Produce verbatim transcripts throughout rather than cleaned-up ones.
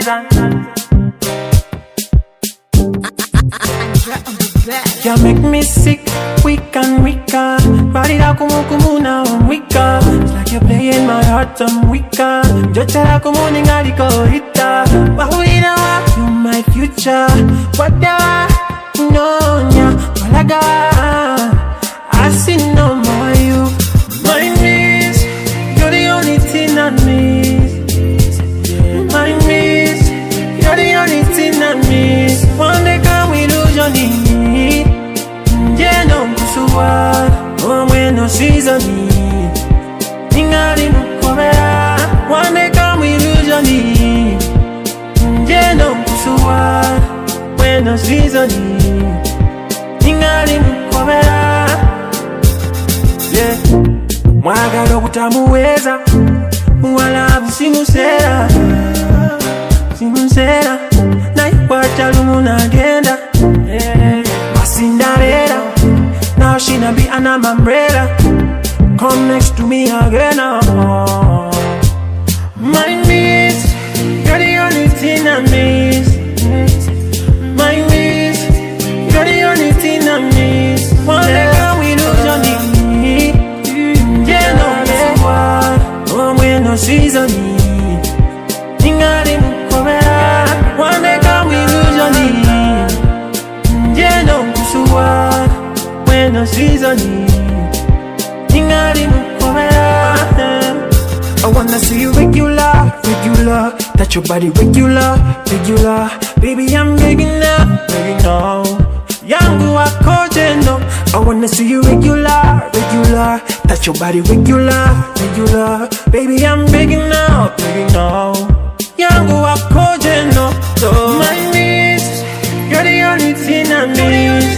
season. You make me sick, weak and weaker. Body da kumu kumu now I'm weaker. It's like you're playing my heart, I'm weaker. Jocha kumu ningali korita. Wawina wa, you my future. Wadawa, no nya, walaga. I see no more you. My miss, you're the only thing I miss. My miss, you're the only thing I miss. One day can we lose your need? Yeah, no, so what? Oh, when no season me. Ningali mukobera. One day can we lose your need? Yeah, no, so what? When no season me. Ningali mukobera. Yeah. Mwagalo butamuweza. Mwalabu simusera. Simusera. Naiwacha lumu nagenda. Yeah. Cinderella, now she not be an umbrella. Come next to me again. Oh. My miss, you're the only thing I miss. My miss, you're the only thing I miss. One day can we lose your knee? Yeah, no, yeah, what? Oh, when no season me. Ningali mukobera. One day can we lose your knee? Yeah, no. When no season Ningali mukobera. I wanna see you regular, regular. Touch your body regular, regular. Baby, I'm begging now, begging now. Yangu wako jeno. I wanna see you regular, regular. Touch your body regular, regular. Baby, I'm begging now, begging now. Yangu wako jeno. So my miss, you're the only thing I miss.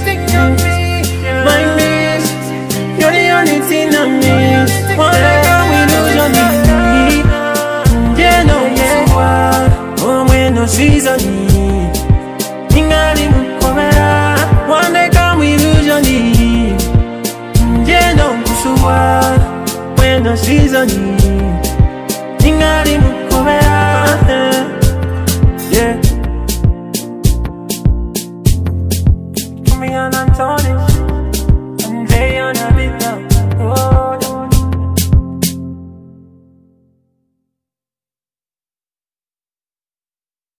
My miss, you're the only thing I miss. One day can we lose your knee? Yeah, no, yeah, what? Oh, when no season me. Ningali mukobera. One day can we lose your knee? Yeah, no, so what? When no season me. Ningali mukobera. Yeah. Me and Anthony.